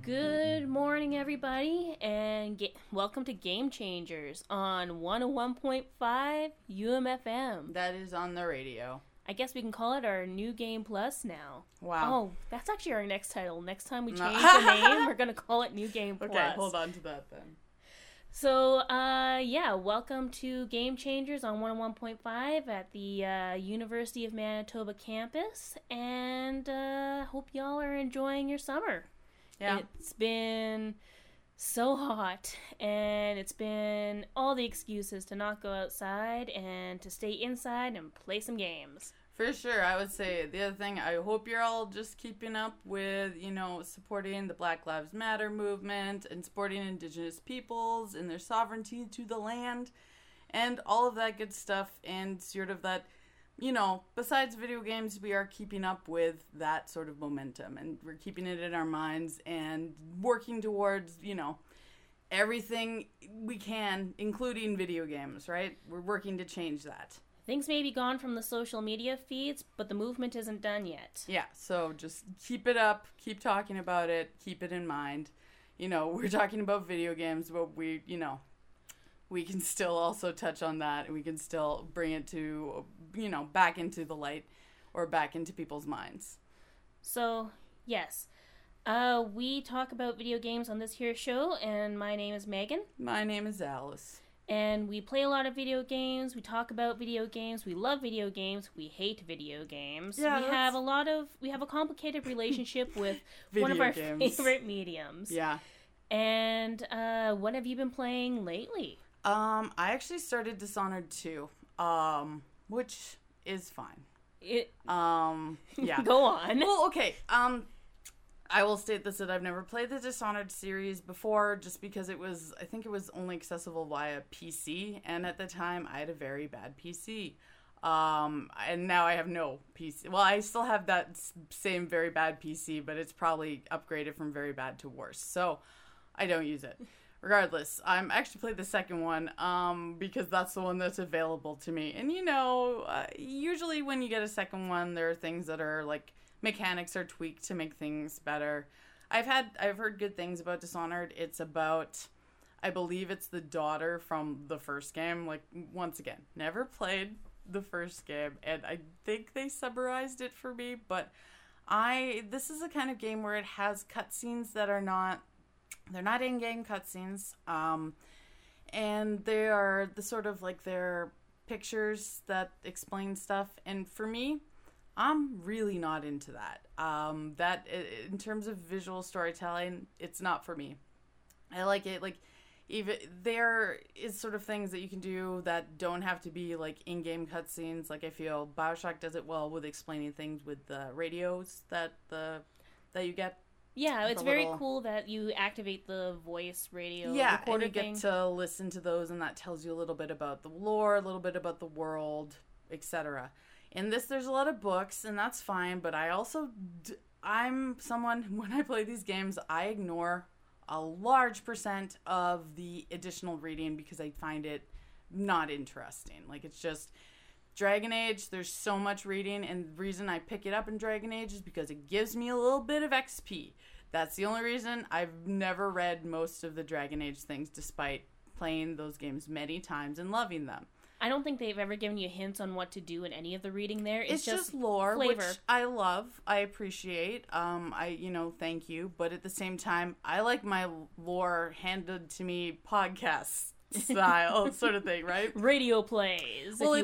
Good morning, everybody, and welcome to Game Changers on 101.5 UMFM. That is on the radio. I guess we can call it our New Game Plus now. Wow. Oh, that's actually our next title. Next time we change the name, we're going to call it New Game Plus. Okay, hold on to that then. So, welcome to Game Changers on 101.5 at the University of Manitoba campus, and hope y'all are enjoying your summer. Yeah. It's been so hot, and it's been all the excuses to not go outside and to stay inside and play some games. For sure, I would say the other thing, I hope you're all just keeping up with, supporting the Black Lives Matter movement and supporting Indigenous peoples and their sovereignty to the land and all of that good stuff, and sort of that, besides video games, we are keeping up with that sort of momentum, and we're keeping it in our minds and working towards, everything we can, including video games, right? We're working to change that. Things may be gone from the social media feeds, but the movement isn't done yet. Yeah, so just keep it up, keep talking about it, keep it in mind. We're talking about video games, but we can still also touch on that, and we can still bring it to, back into the light or back into people's minds. So, yes. We talk about video games on this here show, and my name is Megan. My name is Alice. And we play a lot of video games, we talk about video games, we love video games, we hate video games. Yeah, we have a complicated relationship with one of our favorite mediums. Yeah. And what have you been playing lately? I actually started Dishonored 2, which is fine. Yeah. Go on. Well, okay. I will state this, that I've never played the Dishonored series before, just because I think it was only accessible via PC, and at the time I had a very bad PC. And now I have no PC. Well, I still have that same very bad PC, but it's probably upgraded from very bad to worse, so I don't use it. Regardless, I'm actually played the second one, because that's the one that's available to me. And usually when you get a second one, there are things that are like, mechanics are tweaked to make things better. I've heard good things about Dishonored. It's about, I believe it's the daughter from the first game. Like, once again, never played the first game, and I think they summarized it for me, but this is a kind of game where it has cutscenes that they're not in-game cutscenes, and they are the sort of like they're pictures that explain stuff, and for me, I'm really not into that. That in terms of visual storytelling, it's not for me. I like it, like, even there is sort of things that you can do that don't have to be like in-game cutscenes. Like, I feel BioShock does it well with explaining things with the radios that you get. Yeah, it's very cool that you activate the voice radio recorder thing. And you get to listen to those, and that tells you a little bit about the lore, a little bit about the world, etc. In this, there's a lot of books, and that's fine, but I'm someone, when I play these games, I ignore a large percent of the additional reading because I find it not interesting. Like, it's just Dragon Age, there's so much reading, and the reason I pick it up in Dragon Age is because it gives me a little bit of XP. That's the only reason. I've never read most of the Dragon Age things, despite playing those games many times and loving them. I don't think they've ever given you hints on what to do in any of the reading there. It's just lore, flavor. Which I love. I appreciate. Thank you. But at the same time, I like my lore handed to me podcast style sort of thing, right? Radio plays. Well,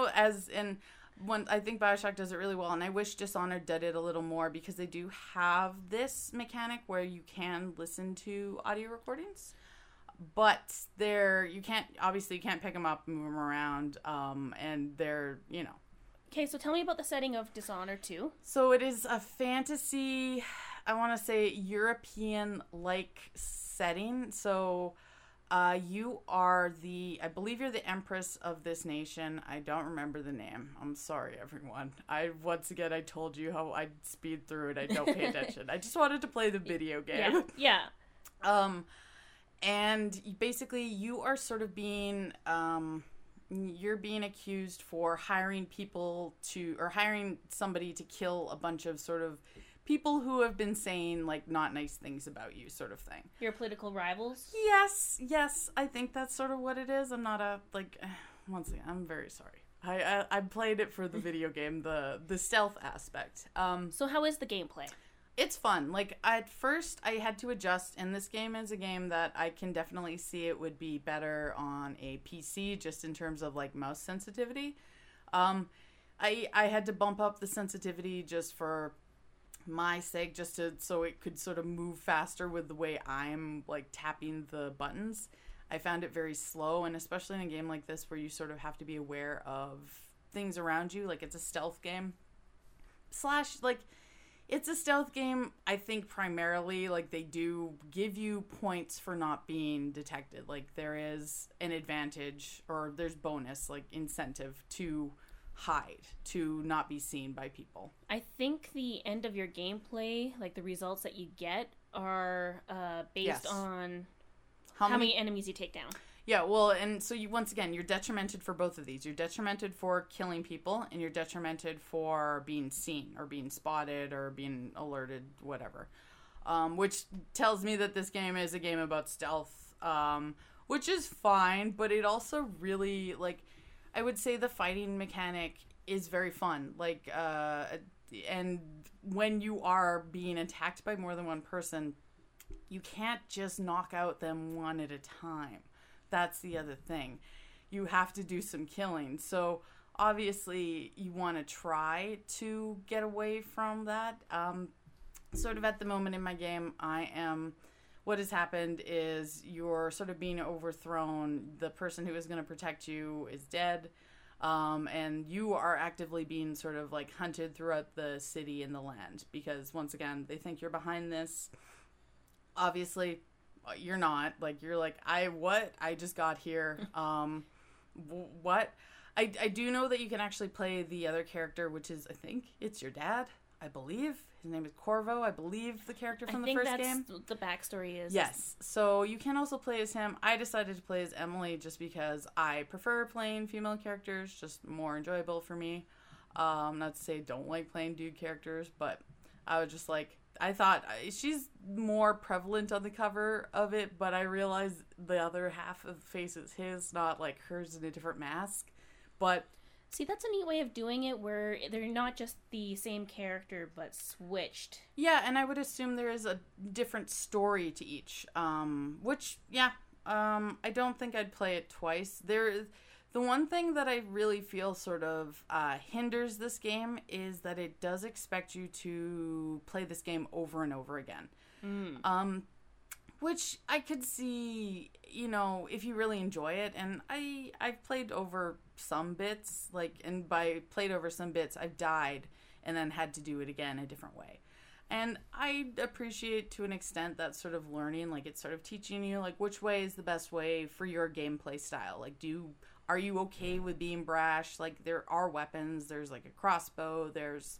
I think BioShock does it really well, and I wish Dishonored did it a little more, because they do have this mechanic where you can listen to audio recordings. But you can't pick them up, move them around, and they're, Okay, so tell me about the setting of Dishonored 2. So it is a fantasy, I want to say European-like setting. So you are I believe you're the empress of this nation. I don't remember the name. I'm sorry, everyone. Once again, I told you how I speed through it. I don't pay attention. I just wanted to play the video game. Yeah. And basically, you are sort of being accused for hiring somebody to kill a bunch of sort of people who have been saying, like, not nice things about you sort of thing. Your political rivals? Yes, I think that's sort of what it is. I'm not a, like, once again, I'm very sorry. I played it for the video game, the stealth aspect. So how is the gameplay? It's fun. Like, at first, I had to adjust, and this game is a game that I can definitely see it would be better on a PC, just in terms of, like, mouse sensitivity. I had to bump up the sensitivity just for my sake, just so it could sort of move faster with the way I'm, like, tapping the buttons. I found it very slow, and especially in a game like this where you sort of have to be aware of things around you. Like, it's a stealth game. It's a stealth game, I think, primarily. Like, they do give you points for not being detected. Like, there is an advantage, or there's bonus, like, incentive to hide, to not be seen by people. I think the end of your gameplay, like, the results that you get are based on how many enemies you take down. Yeah, well, and so once again, you're detrimented for both of these. You're detrimented for killing people, and you're detrimented for being seen, or being spotted, or being alerted, whatever. Which tells me that this game is a game about stealth, which is fine, but it also really, like, I would say the fighting mechanic is very fun. Like, and when you are being attacked by more than one person, you can't just knock out them one at a time. That's the other thing. You have to do some killing. So obviously you want to try to get away from that. Sort of at the moment in my game, what has happened is you're sort of being overthrown. The person who is going to protect you is dead. And you are actively being sort of like hunted throughout the city and the land, because once again, they think you're behind this. Obviously, you're not. Like, you're like, I just got here. What? I do know that you can actually play the other character, which is, I think it's your dad, I believe. His name is Corvo, I believe, the character from the first game. I think that's the backstory is. Yes. So you can also play as him. I decided to play as Emily just because I prefer playing female characters, just more enjoyable for me. Not to say I don't like playing dude characters, but I was just like, I thought she's more prevalent on the cover of it, but I realized the other half of the face is his, not like hers in a different mask. But see, that's a neat way of doing it, where they're not just the same character, but switched. Yeah, and I would assume there is a different story to each, which, yeah, I don't think I'd play it twice. The one thing that I really feel sort of hinders this game is that it does expect you to play this game over and over again. Which I could see, you know, if you really enjoy it. And I've played over some bits, and by played over some bits, I've died and then had to do it again a different way. And I appreciate, to an extent, that sort of learning. Like, it's sort of teaching you, like, which way is the best way for your gameplay style. Like, are you okay with being brash? Like, there are weapons. There's, like, a crossbow. There's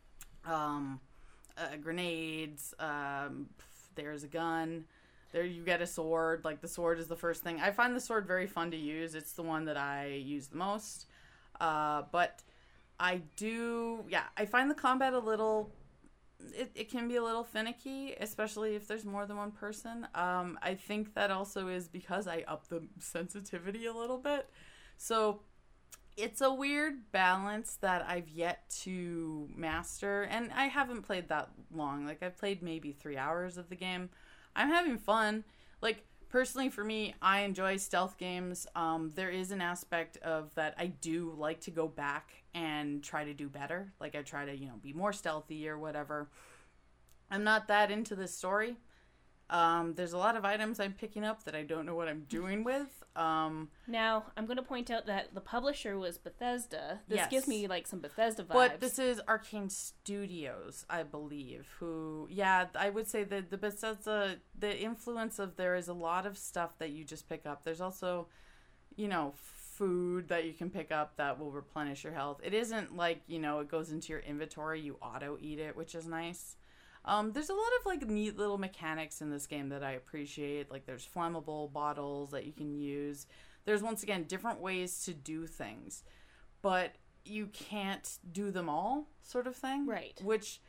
grenades. There's a gun. There you get a sword. Like, the sword is the first thing. I find the sword very fun to use. It's the one that I use the most. But I find the combat a little... It can be a little finicky, especially if there's more than one person. I think that also is because I up the sensitivity a little bit. So it's a weird balance that I've yet to master. And I haven't played that long. Like, I've played maybe 3 hours of the game. I'm having fun. Like, personally for me, I enjoy stealth games. There is an aspect of that I do like to go back and try to do better. Like, I try to, be more stealthy or whatever. I'm not that into this story. There's a lot of items I'm picking up that I don't know what I'm doing with. Now, I'm going to point out that the publisher was Bethesda. This gives me, like, some Bethesda vibes. But this is Arcane Studios, I believe, who, I would say that the Bethesda, the influence of there is a lot of stuff that you just pick up. There's also, food that you can pick up that will replenish your health. It isn't like, it goes into your inventory, you auto-eat it, which is nice. There's a lot of, like, neat little mechanics in this game that I appreciate. Like, there's flammable bottles that you can use. There's, once again, different ways to do things. But you can't do them all, sort of thing. Right. Which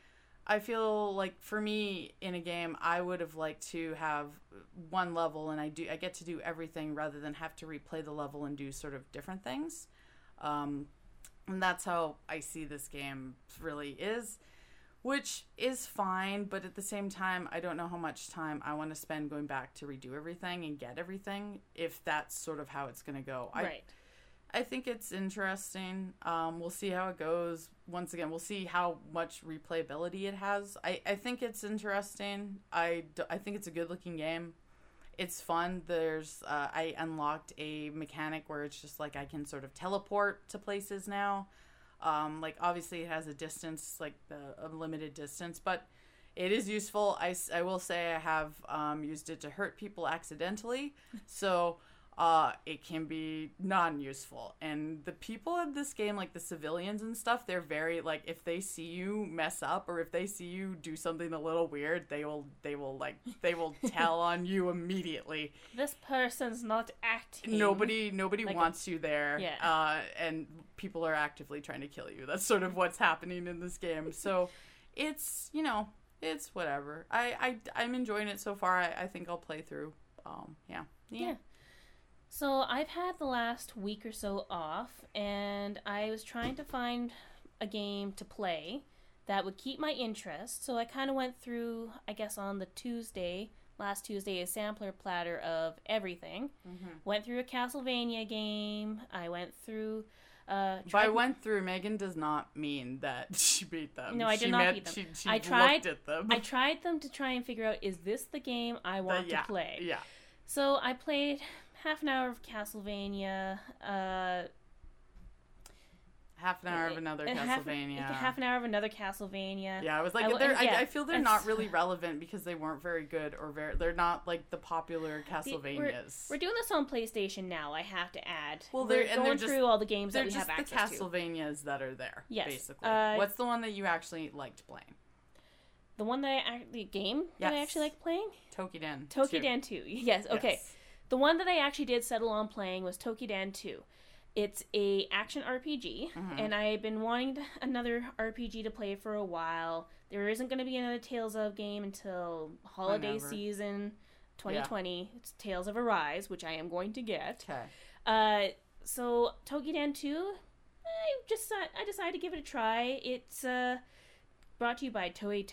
I feel like for me in a game, I would have liked to have one level and I get to do everything rather than have to replay the level and do sort of different things. And that's how I see this game really is, which is fine. But at the same time, I don't know how much time I want to spend going back to redo everything and get everything if that's sort of how it's going to go. Right. I think it's interesting. We'll see how it goes. Once again, we'll see how much replayability it has. I think it's interesting. I think it's a good-looking game. It's fun. I unlocked a mechanic where it's just like I can sort of teleport to places now. Like, obviously, it has a distance, like a limited distance, but it is useful. I will say I have used it to hurt people accidentally. So... it can be non-useful, and the people in this game, like the civilians and stuff, they're very like, if they see you mess up or if they see you do something a little weird, they will tell on you immediately. This person's not acting. Nobody like wants you there. Yeah. And people are actively trying to kill you. That's sort of what's happening in this game. So it's, it's whatever. I'm enjoying it so far. I think I'll play through. Yeah. So I've had the last week or so off, and I was trying to find a game to play that would keep my interest. So I kind of went through, I guess on the last Tuesday, a sampler platter of everything. Mm-hmm. Went through a Castlevania game. I went through... By went through, Megan does not mean that she beat them. No, I did not beat them. She looked at them. I tried them to try and figure out, is this the game I want to play? Yeah. So I played... half an hour of Castlevania, half an hour of another Castlevania. Half an hour of another Castlevania. Yeah, I was like, I feel they're not really relevant because they weren't very good or they're not like the popular Castlevanias. We're doing this on PlayStation now, I have to add. Well, we're going through all the games that we have access to. They're just the Castlevanias that are there, yes. basically. What's the one that you actually liked playing? The one that that I actually liked playing? Tokiden 2. Yes, okay. Yes. The one that I actually did settle on playing was Tokiden 2. It's a action RPG, and I've been wanting another RPG to play for a while. There isn't going to be another Tales of game until holiday season 2020. Yeah. It's Tales of Arise, which I am going to get. Okay. So Tokiden 2, I decided to give it a try. It's brought to you by Koei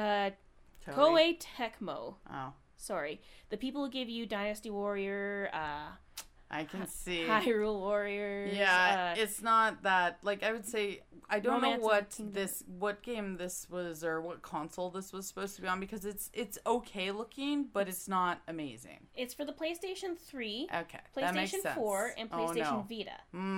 Tecmo. Oh. Sorry. The people who give you Dynasty Warrior, I can see. Hyrule Warriors. Yeah, it's not that, like, I would say, I don't know what game this was or what console this was supposed to be on because it's okay looking, but it's not amazing. It's for the PlayStation 3, okay, PlayStation 4, and PlayStation Vita.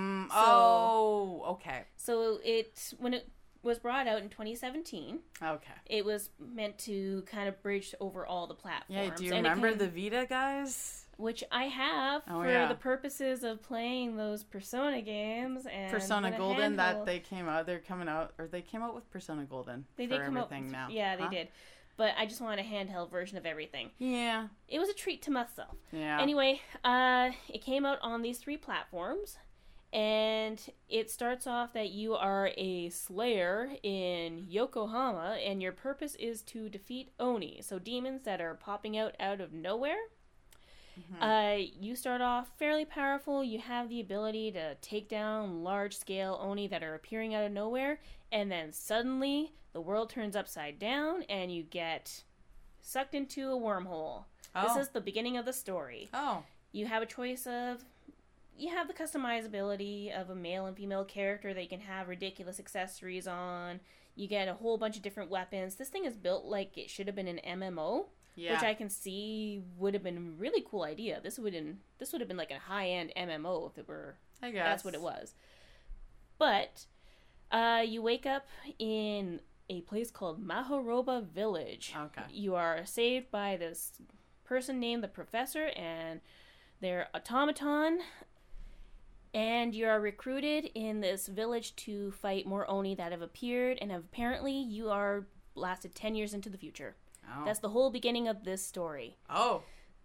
Okay. So when it was brought out in 2017. Okay. It was meant to kind of bridge over all the platforms. Yeah, do you remember the Vita guys? Which I have for the purposes of playing those Persona games and Persona Golden they came out with Persona Golden. They did come out now. Yeah, they did. But I just wanted a handheld version of everything. Yeah. It was a treat to myself. Yeah. Anyway, it came out on these 3 platforms. And it starts off that you are a slayer in Yokohama, and your purpose is to defeat Oni, so demons that are popping out of nowhere. Mm-hmm. You start off fairly powerful. You have the ability to take down large-scale Oni that are appearing out of nowhere, and then suddenly the world turns upside down, and you get sucked into a wormhole. Oh. This is the beginning of the story. Oh. You have a choice of... You have the customizability of a male and female character that you can have ridiculous accessories on. You get a whole bunch of different weapons. This thing is built like it should have been an MMO, which I can see would have been a really cool idea. This would have been like a high-end MMO if it were. I guess that's what it was. But you wake up in a place called Mahoroba Village. Okay. You are saved by this person named the Professor and their automaton. And you are recruited in this village to fight more Oni that have appeared, and apparently you are blasted 10 years into the future. Oh. That's the whole beginning of this story. Oh.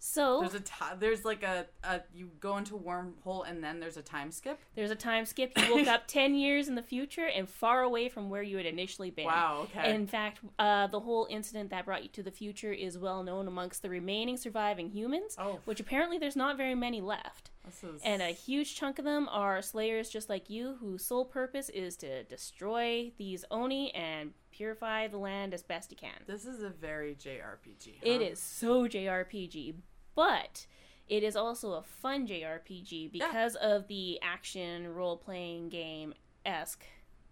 So there's like a you go into a wormhole and then there's a time skip. There's a time skip. You woke up 10 years in the future and far away from where you had initially been. Wow, okay. In fact, the whole incident that brought you to the future is well known amongst the remaining surviving humans, which apparently there's not very many left. And a huge chunk of them are slayers just like you, whose sole purpose is to destroy these Oni and purify the land as best you can. This is a very JRPG. Huh? It is so JRPG. But it is also a fun JRPG because of the action role-playing game-esque.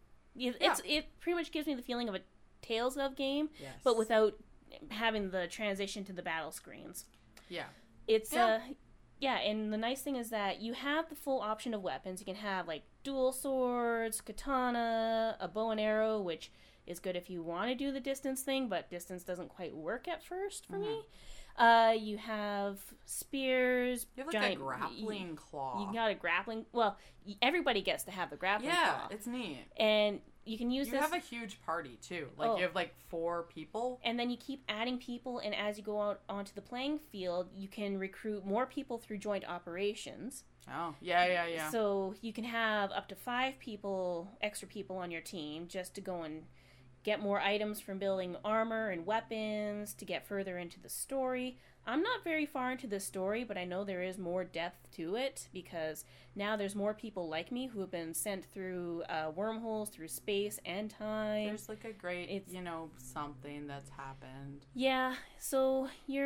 It pretty much gives me the feeling of a Tales of game, but without having the transition to the battle screens. Yeah. It's and the nice thing is that you have the full option of weapons. You can have like dual swords, katana, a bow and arrow, which is good if you want to do the distance thing, but distance doesn't quite work at first for me. You have spears. You have like a grappling claw. You got a grappling. Well, everybody gets to have the grappling claw. Yeah, it's neat. And you can use this. You have a huge party too. Like you have like 4 people. And then you keep adding people, and as you go out onto the playing field, you can recruit more people through joint operations. Oh, yeah. So you can have up to 5 people, extra people on your team, just to go and get more items from building armor and weapons to get further into the story. I'm not very far into the story, but I know there is more depth to it because now there's more people like me who have been sent through wormholes, through space and time. There's like a great, something that's happened. Yeah, so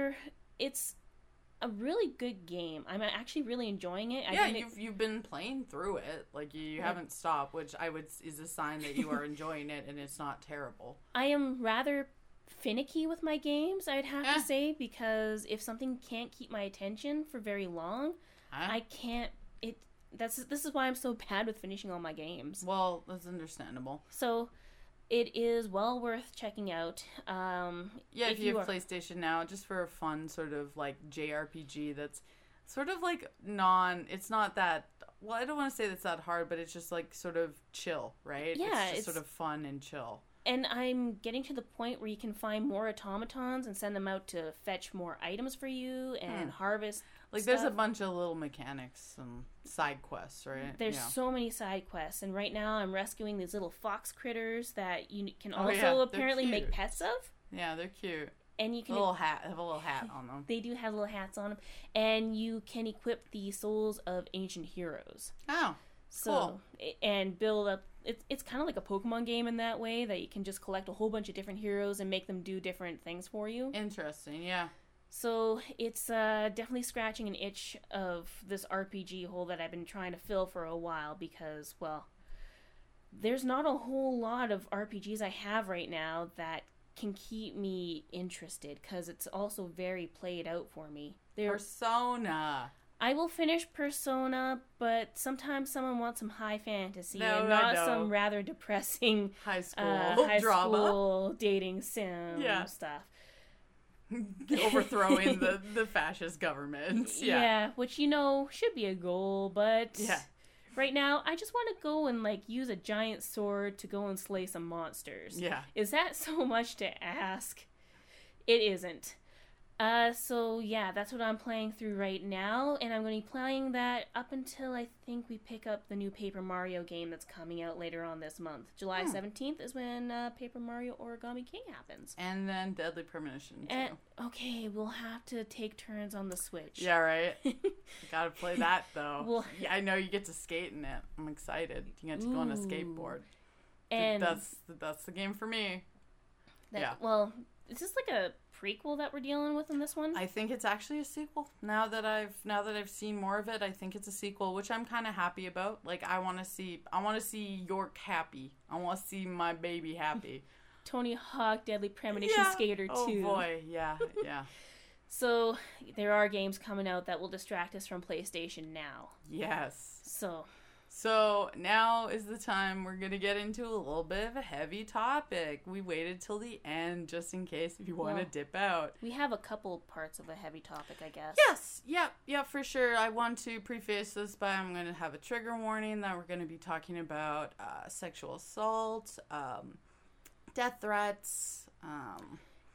it's a really good game. I'm actually really enjoying it. You've been playing through it. Like you haven't stopped, which is a sign that you are enjoying it and it's not terrible. I am rather finicky with my games, I'd have to say, because if something can't keep my attention for very long, I can't. This is why I'm so bad with finishing all my games. Well, that's understandable. So it is well worth checking out. If you have PlayStation Now, just for a fun sort of like JRPG that's sort of like it's not that, well, I don't want to say that's that hard, but it's just like sort of chill, right? Yeah. It's just sort of fun and chill. And I'm getting to the point where you can find more automatons and send them out to fetch more items for you and harvest stuff. There's a bunch of little mechanics and side quests, right? There's so many side quests. And right now I'm rescuing these little fox critters that you can also apparently make pets of. Yeah, they're cute. And you can have a little hat on them. They do have little hats on them. And you can equip the souls of ancient heroes. Oh, cool. And build up. It's kind of like a Pokemon game in that way, that you can just collect a whole bunch of different heroes and make them do different things for you. Interesting, yeah. So it's definitely scratching an itch of this RPG hole that I've been trying to fill for a while because, well, there's not a whole lot of RPGs I have right now that can keep me interested because it's also very played out for me. Persona. I will finish Persona, but sometimes someone wants some high fantasy and not some rather depressing high school dating sim stuff. Overthrowing the fascist government. Yeah, which should be a goal, but right now I just want to go and use a giant sword to go and slay some monsters. Yeah. Is that so much to ask? It isn't. So that's what I'm playing through right now, and I'm going to be playing that up until I think we pick up the new Paper Mario game that's coming out later on this month. July 17th is when Paper Mario Origami King happens. And then Deadly Premonition, too. Okay, we'll have to take turns on the Switch. Yeah, right? Gotta play that, though. I know you get to skate in it. I'm excited. You get to go on a skateboard. And that's the game for me. Well, is this like a prequel that we're dealing with in this one? I think it's actually a sequel. Now that I've seen more of it, I think it's a sequel, which I'm kind of happy about. I want to see York happy. I want to see my baby happy. Tony Hawk Deadly Premonition Skater 2. Oh boy, yeah. So there are games coming out that will distract us from PlayStation Now. Yes. So now is the time we're going to get into a little bit of a heavy topic. We waited till the end just in case if you want to dip out. We have a couple parts of a heavy topic, I guess. Yes. Yeah, for sure. I want to preface this by I'm going to have a trigger warning that we're going to be talking about sexual assault, death threats,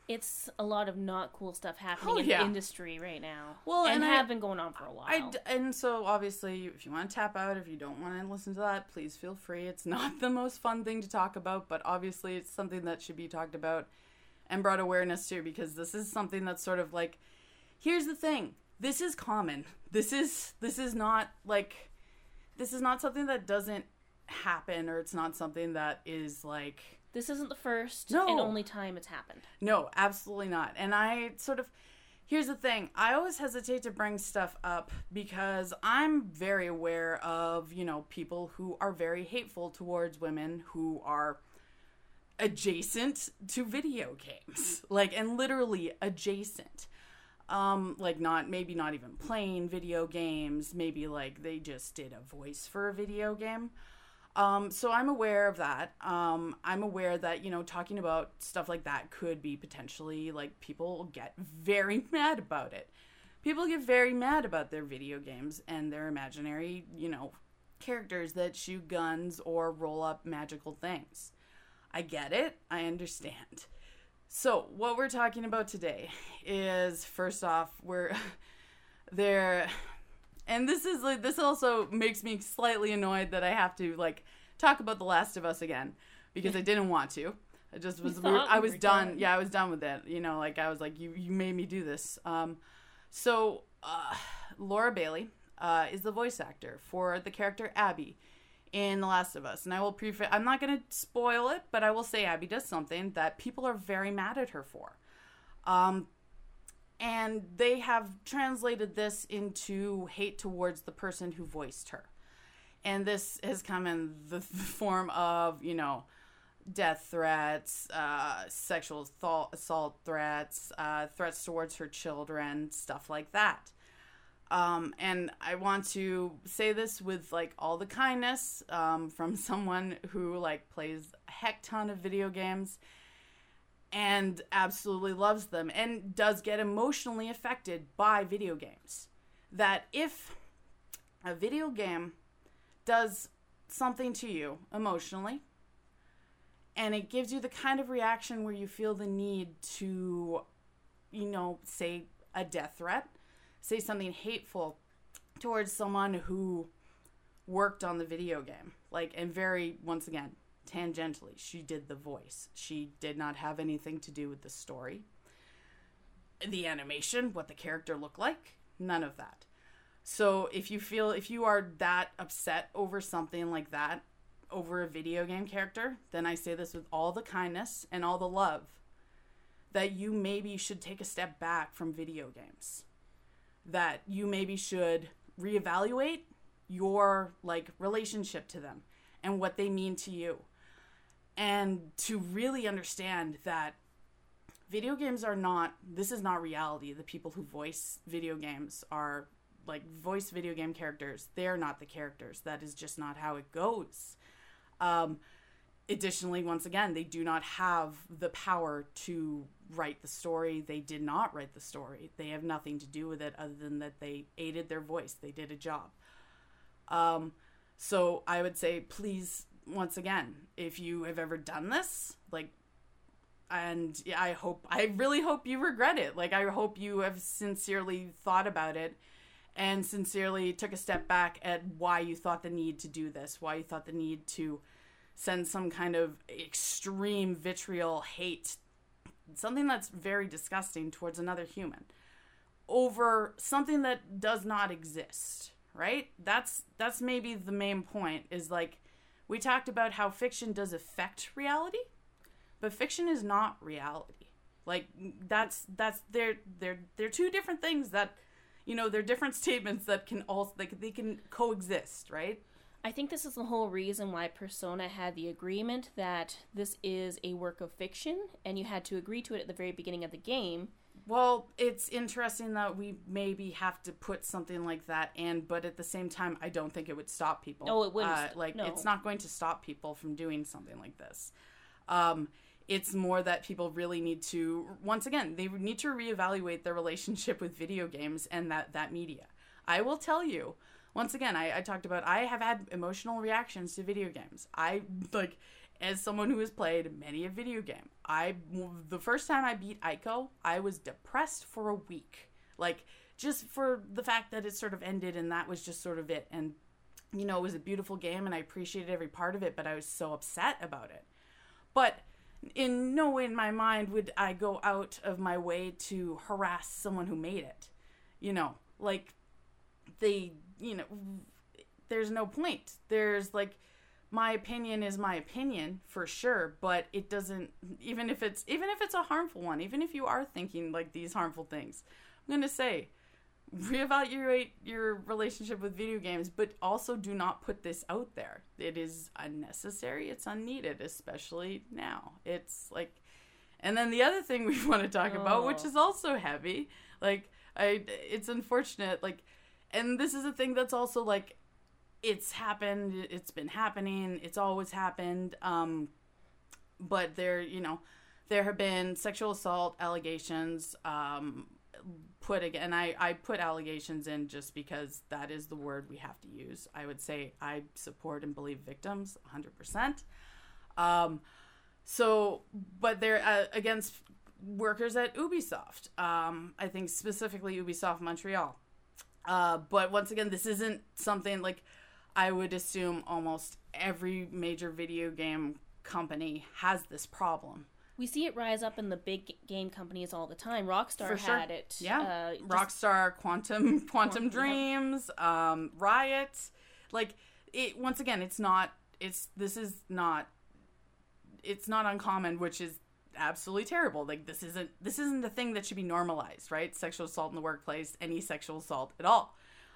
it's a lot of not cool stuff happening in the industry right now. Well, and have been going on for a while. And so, obviously, if you want to tap out, if you don't want to listen to that, please feel free. It's not the most fun thing to talk about, but obviously it's something that should be talked about and brought awareness to, because this is something that's sort of like, here's the thing. This is common. This is not like, this is not something that doesn't happen, or it's not something that is like... This isn't the first and only time it's happened. No, absolutely not. And here's the thing. I always hesitate to bring stuff up because I'm very aware of, people who are very hateful towards women who are adjacent to video games. And literally adjacent. Maybe not even playing video games. Maybe, they just did a voice for a video game. So I'm aware of that. I'm aware that, talking about stuff like that could be potentially, people get very mad about it. People get very mad about their video games and their imaginary, characters that shoot guns or roll up magical things. I get it. I understand. So what we're talking about today is, first off, we're there... And this also makes me slightly annoyed that I have to talk about The Last of Us again, because I didn't want to. I just was I was done. Yeah, I was done with it. I was like, you made me do this. So Laura Bailey is the voice actor for the character Abby in The Last of Us, and I will I'm not going to spoil it, but I will say Abby does something that people are very mad at her for. And they have translated this into hate towards the person who voiced her. And this has come in the form of, death threats, sexual assault threats, threats towards her children, stuff like that. And I want to say this with, all the kindness from someone who, plays a heck ton of video games and absolutely loves them and does get emotionally affected by video games. That if a video game does something to you emotionally and it gives you the kind of reaction where you feel the need to, say a death threat, say something hateful towards someone who worked on the video game, and very, once again, tangentially, she did the voice. She did not have anything to do with the story, the animation, what the character looked like, none of that. So if you are that upset over something like that, over a video game character, then I say this with all the kindness and all the love, that you maybe should take a step back from video games. That you maybe should reevaluate your relationship to them and what they mean to you. And to really understand that video games this is not reality. The people who voice video games are, voice video game characters. They're not the characters. That is just not how it goes. Additionally, once again, they do not have the power to write the story. They did not write the story. They have nothing to do with it other than that they aided their voice. They did a job. So I would say, please, once again, if you have ever done this, and I really hope you regret it. I hope you have sincerely thought about it and sincerely took a step back at why you thought the need to do this, why you thought the need to send some kind of extreme vitriol, hate, something that's very disgusting towards another human over something that does not exist, right? That's maybe the main point, is we talked about how fiction does affect reality, but fiction is not reality. They're two different things that, they're different statements that can also, they can coexist, right? I think this is the whole reason why Persona had the agreement that this is a work of fiction, and you had to agree to it at the very beginning of the game. Well, it's interesting that we maybe have to put something like that in, but at the same time, I don't think it would stop people. No, it wouldn't. No. It's not going to stop people from doing something like this. It's more that people really need to, once again, they need to reevaluate their relationship with video games and that media. I will tell you, once again, I talked about, I have had emotional reactions to video games. as someone who has played many a video game, the first time I beat Ico, I was depressed for a week. Like, just for the fact that it sort of ended and that was just sort of it. And, you know, it was a beautiful game and I appreciated every part of it, but I was so upset about it. But in no way in my mind would I go out of my way to harass someone who made it. You know, like, there's no point. There's, like, my opinion is my opinion for sure, but it doesn't, even if it's a harmful one, even if you are thinking like these harmful things, I'm going to say, reevaluate your relationship with video games, but also do not put this out there. It is unnecessary. It's unneeded, especially now. It's like, and then the other thing we want to talk about, which is also heavy, like, it's unfortunate, like, and this is a thing that's also like, it's happened, it's been happening, it's always happened, but there have been sexual assault allegations, I put allegations in just because that is the word we have to use. I would say I support and believe victims 100%. But they're against workers at Ubisoft. I think specifically Ubisoft Montreal. But once again, this isn't something like, I would assume almost every major video game company has this problem. We see it rise up in the big game companies all the time. Rockstar had it. Yeah. Rockstar, Quantum Dreams, Riot. Like, it, once again, it's not uncommon, which is absolutely terrible. Like, this isn't a thing that should be normalized, right? Sexual assault in the workplace, any sexual assault at all.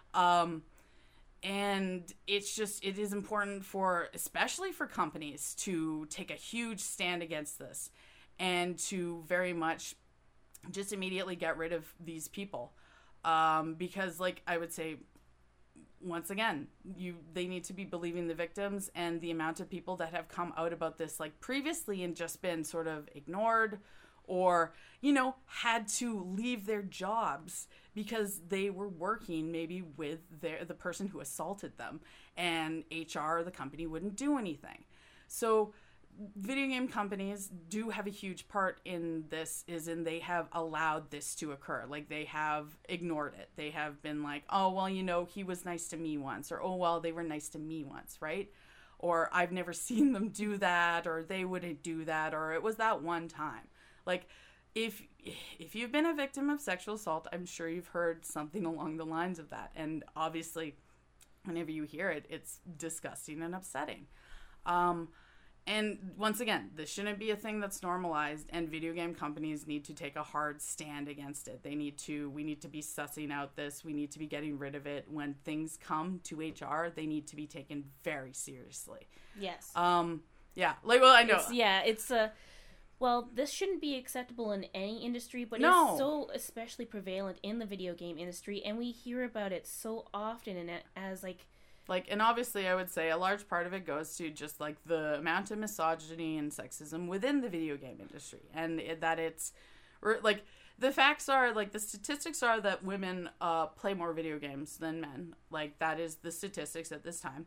And it is important especially for companies to take a huge stand against this and to very much just immediately get rid of these people. Because, like, I would say, once again, they need to be believing the victims, and the amount of people that have come out about this, like, previously and just been sort of ignored or, had to leave their jobs because they were working maybe with the person who assaulted them, and HR, the company, wouldn't do anything. So video game companies do have a huge part in this, they have allowed this to occur. Like, they have ignored it. They have been like, oh, well, he was nice to me once, or, oh, well, they were nice to me once, right? Or, I've never seen them do that, or they wouldn't do that, or it was that one time. Like, if you've been a victim of sexual assault, I'm sure you've heard something along the lines of that. And obviously, whenever you hear it, it's disgusting and upsetting. And once again, this shouldn't be a thing that's normalized, and video game companies need to take a hard stand against it. We need to be sussing out this. We need to be getting rid of it. When things come to HR, they need to be taken very seriously. Yes. Yeah. Like, well, I know. Well, this shouldn't be acceptable in any industry, but No. It's so especially prevalent in the video game industry, and we hear about it so often, and and obviously I would say a large part of it goes to just, like, the amount of misogyny and sexism within the video game industry, and that it's, like, the facts are, like, the statistics are that women play more video games than men. Like, that is the statistics at this time.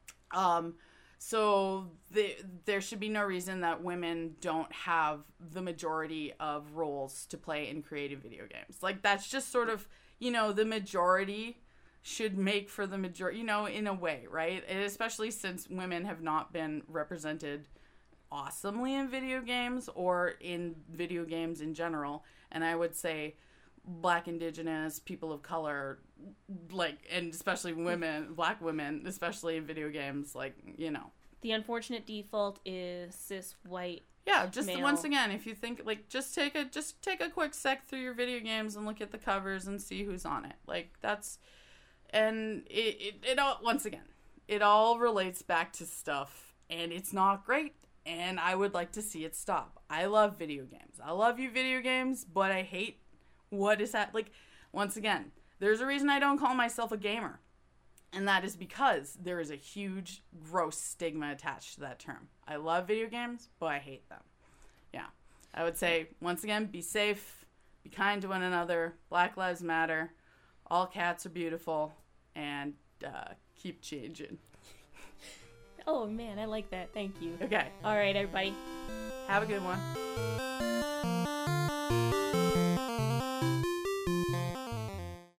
So there should be no reason that women don't have the majority of roles to play in creative video games. Like, that's just sort of, the majority should make for the majority, in a way, right? And especially since women have not been represented awesomely in video games or in video games in general. And I would say Black, Indigenous, people of color, like, and especially women, Black women, especially in video games, like, the unfortunate default is cis white. Yeah, just male. Once again, if you think, like, just take a quick sec through your video games and look at the covers and see who's on it. Like, that's, and it all, once again, it all relates back to stuff, and it's not great, and I would like to see it stop. I love video games. I love you, video games, but I hate what is that? Like, once again, there's a reason I don't call myself a gamer. And that is because there is a huge, gross stigma attached to that term. I love video games, but I hate them. Yeah. I would say, once again, be safe, be kind to one another, Black Lives Matter, all cats are beautiful, and keep changing. Oh man, I like that. Thank you. Okay. All right, everybody. Have a good one.